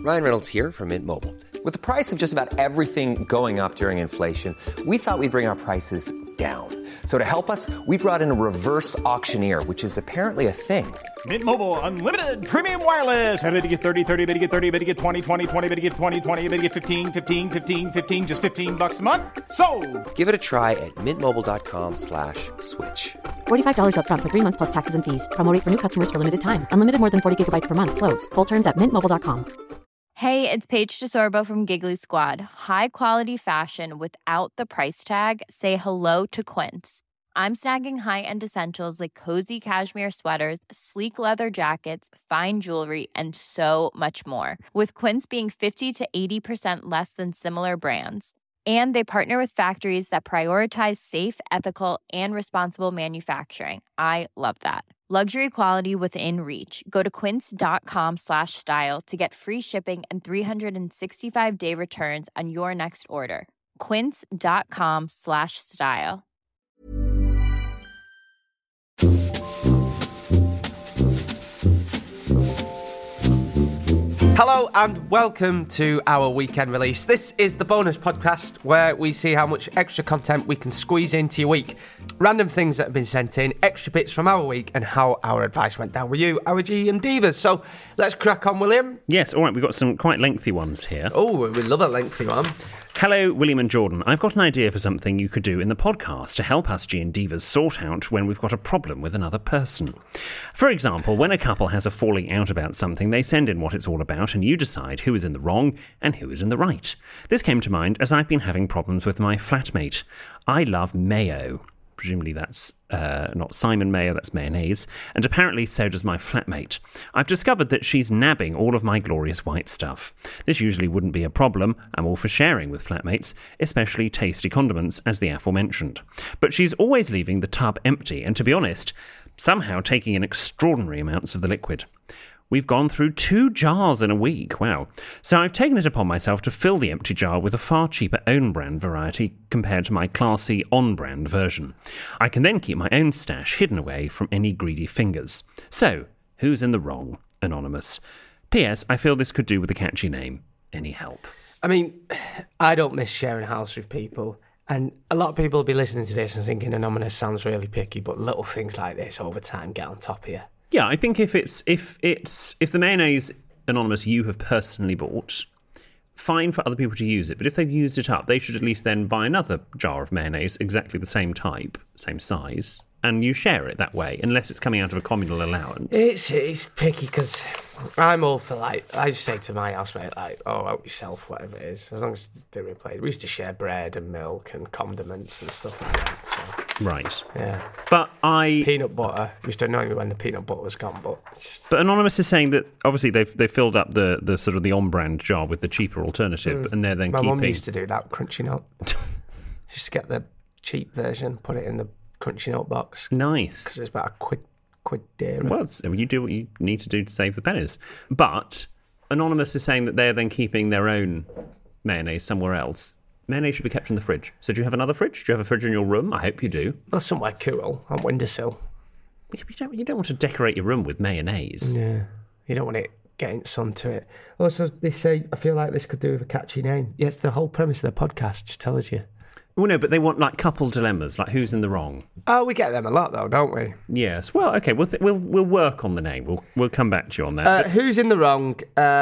Ryan Reynolds here from Mint Mobile. With the price of just about everything going up during inflation, we thought we'd bring our prices down. So to help us, we brought in a reverse auctioneer, which is apparently a thing. Mint Mobile Unlimited Premium Wireless. How to get 30, 30, bit to get 30, bit to get 20, 20, 20, bit to get 20, 20, bit to get 15, 15, 15, 15, just $15 a month? Sold! Give it a try at mintmobile.com/switch. $45 up front for 3 months plus taxes and fees. Promo rate for new customers for limited time. Unlimited more than 40 gigabytes per month. Slows full terms at mintmobile.com. Hey, it's Paige DeSorbo from Giggly Squad. High quality fashion without the price tag. Say hello to Quince. I'm snagging high-end essentials like cozy cashmere sweaters, sleek leather jackets, fine jewelry, and so much more. With Quince being 50 to 80% less than similar brands. And they partner with factories that prioritize safe, ethical, and responsible manufacturing. I love that. Luxury quality within reach. Go to quince.com/style to get free shipping and 365-day returns on your next order. Quince.com/style. Hello and welcome to our weekend release. This is the bonus podcast where we see how much extra content we can squeeze into your week. Random things that have been sent in, extra bits from our week, and how our advice went down with you, our GM Divas. So let's crack on, William. Yes, all right, we've got some quite lengthy ones here. Oh, we love a lengthy one. Hello, William and Jordan. I've got an idea for something you could do in the podcast to help us G&D Divas sort out when we've got a problem with another person. For example, when a couple has a falling out about something, they send in what it's all about and you decide who is in the wrong and who is in the right. This came to mind as I've been having problems with my flatmate. I love mayo. Presumably that's not Simon Mayo, that's mayonnaise. And apparently so does my flatmate. I've discovered that she's nabbing all of my glorious white stuff. This usually wouldn't be a problem. I'm all for sharing with flatmates, especially tasty condiments, as the aforementioned. But she's always leaving the tub empty and, to be honest, somehow taking in extraordinary amounts of the liquid. We've gone through 2 jars in a week, wow. So I've taken it upon myself to fill the empty jar with a far cheaper own-brand variety compared to my classy on-brand version. I can then keep my own stash hidden away from any greedy fingers. So, who's in the wrong? Anonymous. P.S. I feel this could do with a catchy name. Any help? I mean, I don't miss sharing a house with people. And a lot of people will be listening to this and thinking Anonymous sounds really picky, but little things like this over time get on top of you. Yeah, I think if the mayonnaise, Anonymous, you have personally bought, fine for other people to use it. But if they've used it up, they should at least then buy another jar of mayonnaise, exactly the same type, same size, and you share it that way, unless it's coming out of a communal allowance. It's picky because I'm all for, like, I just say to my housemate, like, oh, help yourself, whatever it is, as long as they replay. We used to share bread and milk and condiments and stuff like that. So. Right. Yeah. But peanut butter. Used to annoy me when the peanut butter was gone, but Anonymous is saying that obviously they've filled up the sort of the on-brand jar with the cheaper alternative, and they're then my keeping. mum used to do that, Crunchy Nut. Just get the cheap version, put it in the Crunchy Nut box. Nice. Because it's about a quid dear. Well, you do what you need to do to save the pennies. But Anonymous is saying that they're then keeping their own mayonnaise somewhere else. Mayonnaise should be kept in the fridge. So do you have another fridge? Do you have a fridge in your room? I hope you do. That's somewhere cool on windowsill. You don't want to decorate your room with mayonnaise. Yeah. You don't want it getting sun to it. Also, they say, I feel like this could do with a catchy name. Yeah, it's the whole premise of the podcast, just tells you. Well, no, but they want, like, couple dilemmas, like who's in the wrong. Oh, we get them a lot, though, don't we? Yes. Well, okay, we'll work on the name. We'll come back to you on that. Who's in the wrong?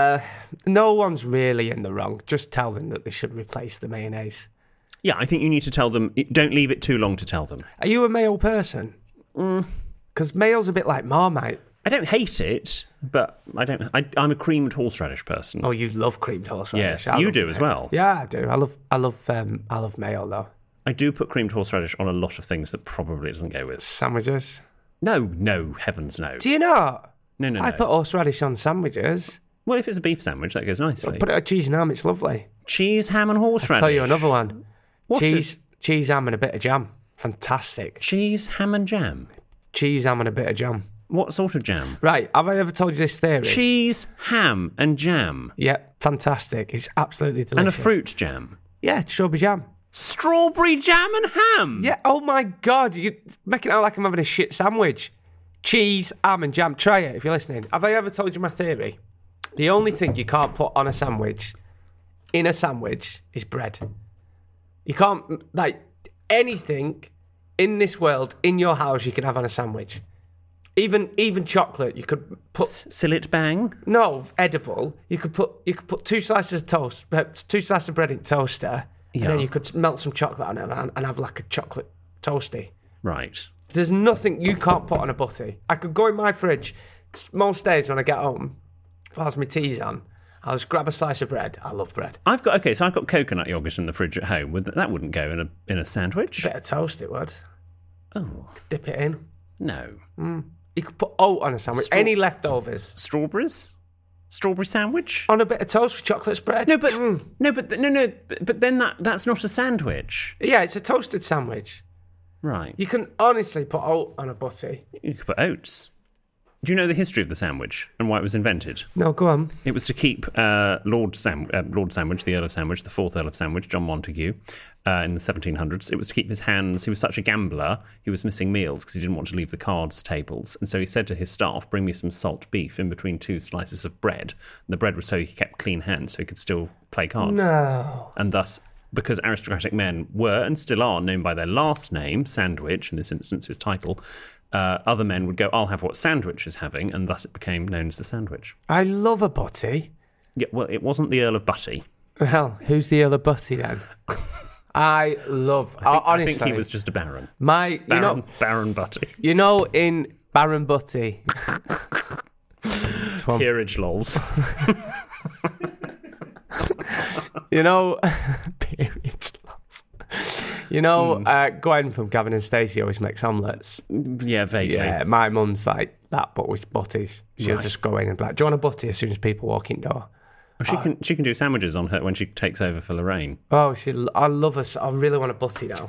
No one's really in the wrong. Just tell them that they should replace the mayonnaise. Yeah, I think you need to tell them. Don't leave it too long to tell them. Are you a mayo person? Because mayo's a bit like Marmite. I don't hate it, but I'm a creamed horseradish person. Oh, you love creamed horseradish. Yes, you do as well. Yeah, I do. I love mayo though. I do put creamed horseradish on a lot of things that probably it doesn't go with. Sandwiches? No, heavens no. Do you not? No. I put horseradish on sandwiches. Well, if it's a beef sandwich, that goes nicely. Put it on cheese and ham, it's lovely. Cheese, ham and horseradish. I'll tell you another one. What Cheese, ham and a bit of jam. Fantastic. Cheese, ham and jam? Cheese, ham and a bit of jam. What sort of jam? Right, have I ever told you this theory? Cheese, ham and jam? Yeah, fantastic. It's absolutely delicious. And a fruit jam? Yeah, strawberry jam. Strawberry jam and ham? Yeah, oh my God, you're making it out like I'm having a shit sandwich. Cheese, ham and jam. Try it if you're listening. Have I ever told you my theory? The only thing you can't put on a sandwich, in a sandwich, is bread. You can't, like, anything in this world, in your house, you can have on a sandwich. Even chocolate, you could put... Sillet bang? No, edible. You could put 2 slices of toast, 2 slices of bread in toaster, and then you could melt some chocolate on it and have like a chocolate toasty. Right. There's nothing you can't put on a butty. I could go in my fridge most days when I get home, whilst my tea's on, I'll just grab a slice of bread. I love bread. I've got coconut yogurt in the fridge at home. That wouldn't go in a sandwich. Bit of toast, it would. Oh. Dip it in. No. You could put oat on a sandwich. Any leftovers. Strawberries? Strawberry sandwich? On a bit of toast with chocolate spread. No, but but then that's not a sandwich. Yeah, it's a toasted sandwich. Right. You can honestly put oat on a butty. You could put oats. Do you know the history of the sandwich and why it was invented? No, go on. It was to keep Lord Sandwich, the Earl of Sandwich, the 4th Earl of Sandwich, John Montagu, in the 1700s. It was to keep his hands. He was such a gambler, he was missing meals because he didn't want to leave the cards tables. And so he said to his staff, bring me some salt beef in between 2 slices of bread. And the bread was so he kept clean hands so he could still play cards. No. And thus, because aristocratic men were and still are known by their last name, Sandwich, in this instance his title, other men would go, I'll have what Sandwich is having, and thus it became known as the sandwich. I love a butty. Yeah, well, it wasn't the Earl of Butty. Well, who's the Earl of Butty then? I honestly, think he was just a baron. Baron Butty. You know, in Baron Butty. Peerage lols. You know, peerage lols. You know, Gwen from Gavin and Stacey always makes omelettes. Yeah, vaguely. Yeah, my mum's like that, but with butties. She'll just go in and be like, do you want a butty as soon as people walk in door? Well, she can do sandwiches on her when she takes over for Lorraine. Oh, I love her. I really want a butty now.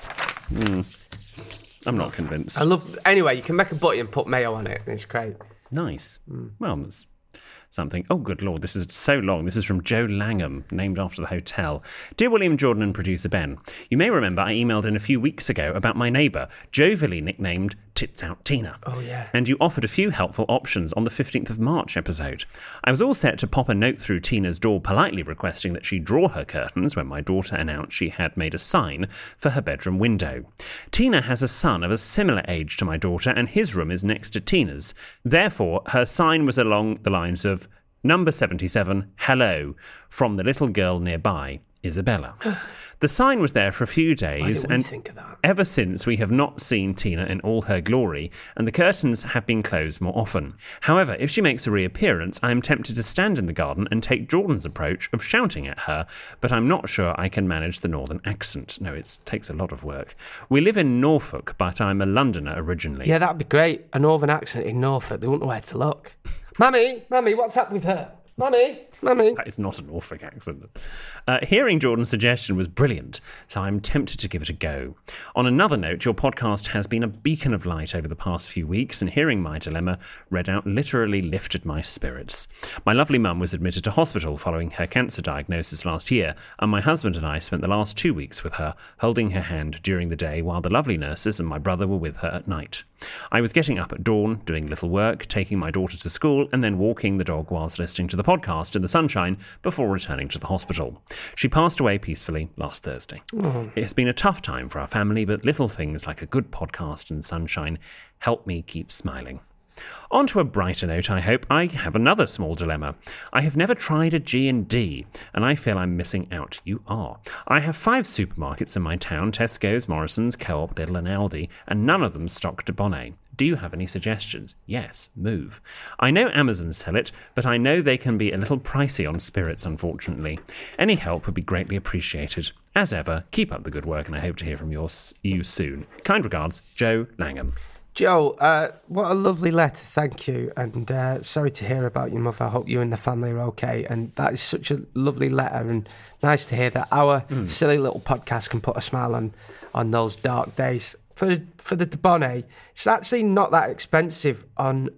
I'm not convinced. Anyway, you can make a butty and put mayo on it, and it's great. Nice. Well, that's something. Oh, good Lord, this is so long. This is from Joe Langham, named after the hotel. Dear William Jordan and producer Ben, you may remember I emailed in a few weeks ago about my neighbour, jovially nicknamed Tits Out Tina. Oh, yeah. And you offered a few helpful options on the 15th of March episode. I was all set to pop a note through Tina's door politely requesting that she draw her curtains when my daughter announced she had made a sign for her bedroom window. Tina has a son of a similar age to my daughter, and his room is next to Tina's. Therefore, her sign was along the lines of Number 77, hello, from the little girl nearby, Isabella. The sign was there for a few days, and think of that? Ever since we have not seen Tina in all her glory, and the curtains have been closed more often. However, if she makes a reappearance, I am tempted to stand in the garden and take Jordan's approach of shouting at her, but I'm not sure I can manage the northern accent. No, it takes a lot of work. We live in Norfolk, but I'm a Londoner originally. Yeah, that'd be great. A northern accent in Norfolk. They wouldn't know where to look. Mummy, what's up with her? Mummy. That is not a Norfolk accent. Hearing Jordan's suggestion was brilliant, so I'm tempted to give it a go. On another note, your podcast has been a beacon of light over the past few weeks, and hearing my dilemma read out literally lifted my spirits. My lovely mum was admitted to hospital following her cancer diagnosis last year, and my husband and I spent the last 2 weeks with her, holding her hand during the day while the lovely nurses and my brother were with her at night. I was getting up at dawn, doing little work, taking my daughter to school, and then walking the dog whilst listening to the podcast in the sunshine before returning to the hospital. She passed away peacefully last Thursday. It has been a tough time for our family, but little things like a good podcast and sunshine help me keep smiling. On to a brighter note, I hope. I have another small dilemma. I have never tried a G&D, and I feel I'm missing out. You are. I have 5 supermarkets in my town, Tesco's, Morrison's, Co-op, Lidl and Aldi, and none of them stock Dubonnet. Do you have any suggestions? Yes, move. I know Amazon sell it, but I know they can be a little pricey on spirits, unfortunately. Any help would be greatly appreciated. As ever, keep up the good work, and I hope to hear from you soon. Kind regards, Joe Langham. Joe, what a lovely letter, thank you. And sorry to hear about your mother. I hope you and the family are okay. And that is such a lovely letter, and nice to hear that our silly little podcast can put a smile on those dark days. For the Dubonnet, it's actually not that expensive on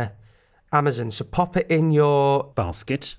Amazon, so pop it in your basket.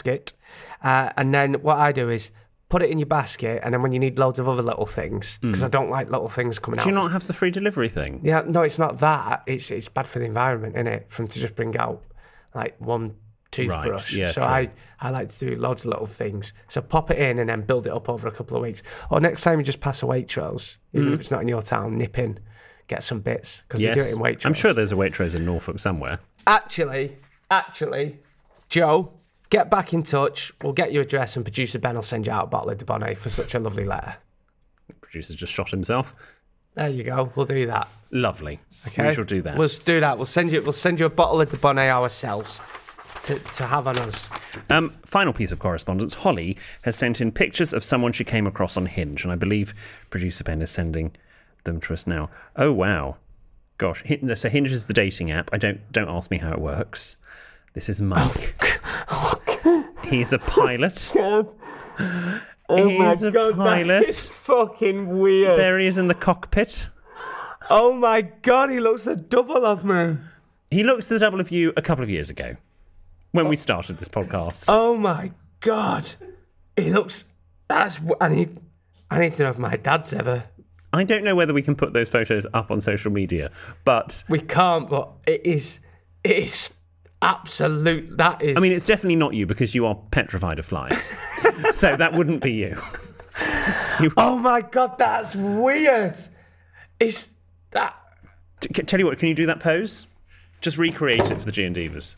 And then what I do is put it in your basket, and then when you need loads of other little things, because I don't like little things coming out. Do you not have the free delivery thing? Yeah, no, it's not that. It's bad for the environment, isn't it? For them to just bring out like 1-2 toothbrush. Yeah, so true. I like to do loads of little things. So pop it in and then build it up over a couple of weeks. Or next time you just pass a Waitrose, even if it's not in your town, nip in, get some bits, because they do it in Waitrose. I'm sure there's a Waitrose in Norfolk somewhere. Actually, Joe, get back in touch. We'll get your address and producer Ben will send you out a bottle of Dubonnet for such a lovely letter. The producer's just shot himself. There you go. We'll do that. Lovely. Okay. We shall do that. We'll do that. We'll send you a bottle of Dubonnet ourselves to have on us. Final piece of correspondence. Holly has sent in pictures of someone she came across on Hinge, and I believe producer Ben is sending them to us now. Oh wow, gosh! So Hinge is the dating app. Don't ask me how it works. This is Mike. He's a pilot. He's a pilot. That is fucking weird. There he is in the cockpit. Oh my God, he looks a double of me. He looks the double of you a couple of years ago when we started this podcast. Oh my God, he looks. I need to know if my dad's ever. I don't know whether we can put those photos up on social media, but we can't. But it is absolute. That is. I mean, it's definitely not you because you are petrified of flying. So that wouldn't be you. Oh my God, that's weird. Is that? Tell you what, can you do that pose? Just recreate it for the G and Divas.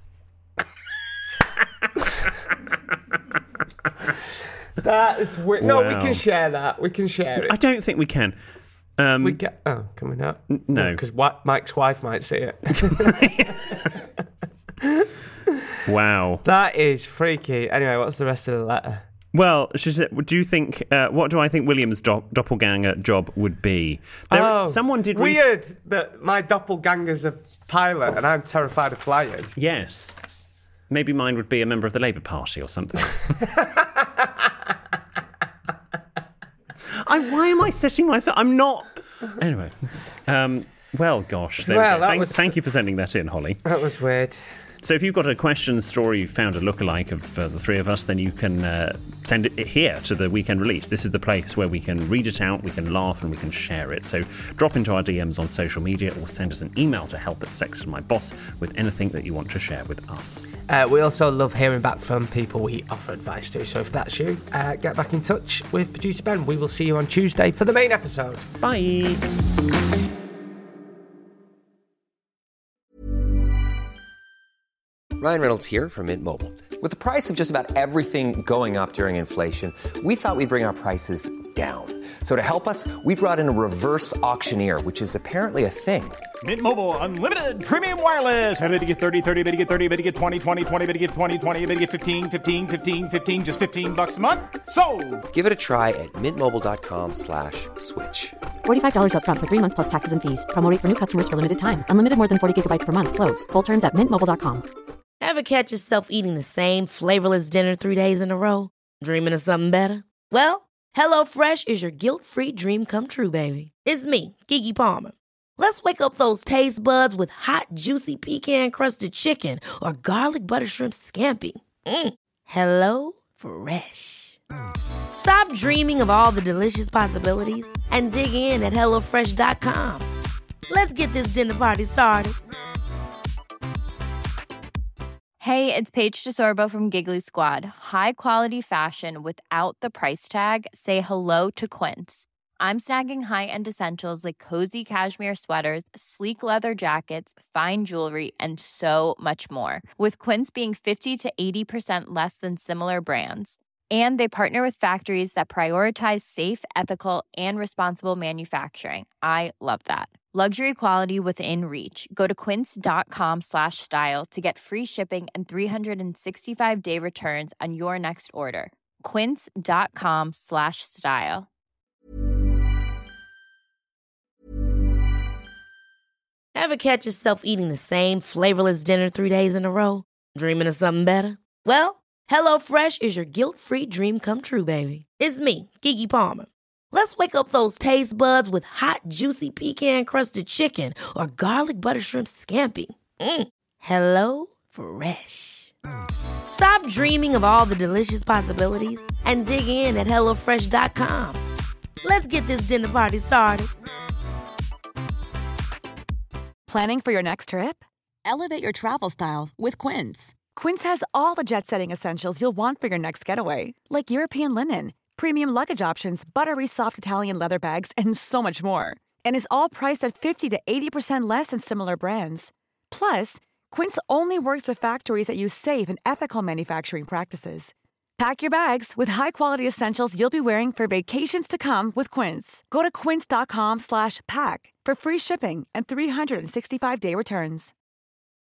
That is weird. No, Wow. we can share that. We can share it. I don't think we can. We get. Oh, can we not? No, because Mike's wife might see it. Wow, that is freaky. Anyway, what's the rest of the letter? Well, she said, "Do you think? What do I think William's doppelganger job would be?" Someone did weird that my doppelganger's a pilot and I'm terrified of flying. Yes, maybe mine would be a member of the Labour Party or something. Why am I setting myself? I'm not. Anyway, well, gosh. Thank you for sending that in, Holly. That was weird. So if you've got a question, story, you found a lookalike of the three of us, then you can send it here to the Weekend Release. This is the place where we can read it out, we can laugh, and we can share it. So drop into our DMs on social media or send us an email to help@sextedmyboss with anything that you want to share with us. We also love hearing back from people we offer advice to. So if that's you, get back in touch with producer Ben. We will see you on Tuesday for the main episode. Bye. Ryan Reynolds here from Mint Mobile. With the price of just about everything going up during inflation, we thought we'd bring our prices down. So to help us, we brought in a reverse auctioneer, which is apparently a thing. Mint Mobile Unlimited Premium Wireless. How to get 30, 30, how to get 30, how to get 20, 20, 20, how to get 20, 20, how to get 15, 15, 15, 15, just $15 a month? Sold! Give it a try at mintmobile.com/switch. $45 up front for 3 months plus taxes and fees. Promo rate for new customers for limited time. Unlimited more than 40 gigabytes per month. Slows full terms at mintmobile.com. Ever catch yourself eating the same flavorless dinner 3 days in a row? Dreaming of something better? Well, HelloFresh is your guilt-free dream come true, baby. It's me, Keke Palmer. Let's wake up those taste buds with hot, juicy pecan-crusted chicken or garlic butter shrimp scampi. Hello Fresh. Stop dreaming of all the delicious possibilities and dig in at HelloFresh.com. Let's get this dinner party started. Hey, it's Paige DeSorbo from Giggly Squad. High quality fashion without the price tag. Say hello to Quince. I'm snagging high-end essentials like cozy cashmere sweaters, sleek leather jackets, fine jewelry, and so much more. With Quince being 50 to 80% less than similar brands. And they partner with factories that prioritize safe, ethical, and responsible manufacturing. I love that. Luxury quality within reach. Go to quince.com/style to get free shipping and 365-day returns on your next order. Quince.com/style. Ever catch yourself eating the same flavorless dinner 3 days in a row? Dreaming of something better? Well, HelloFresh is your guilt-free dream come true, baby. It's me, Keke Palmer. Let's wake up those taste buds with hot, juicy pecan-crusted chicken or garlic butter shrimp scampi. Hello Fresh. Stop dreaming of all the delicious possibilities and dig in at HelloFresh.com. Let's get this dinner party started. Planning for your next trip? Elevate your travel style with Quince. Quince has all the jet-setting essentials you'll want for your next getaway, like European linen, premium luggage options, buttery soft Italian leather bags, and so much more. And is all priced at 50 to 80% less than similar brands. Plus, Quince only works with factories that use safe and ethical manufacturing practices. Pack your bags with high-quality essentials you'll be wearing for vacations to come with Quince. Go to quince.com/pack for free shipping and 365-day returns.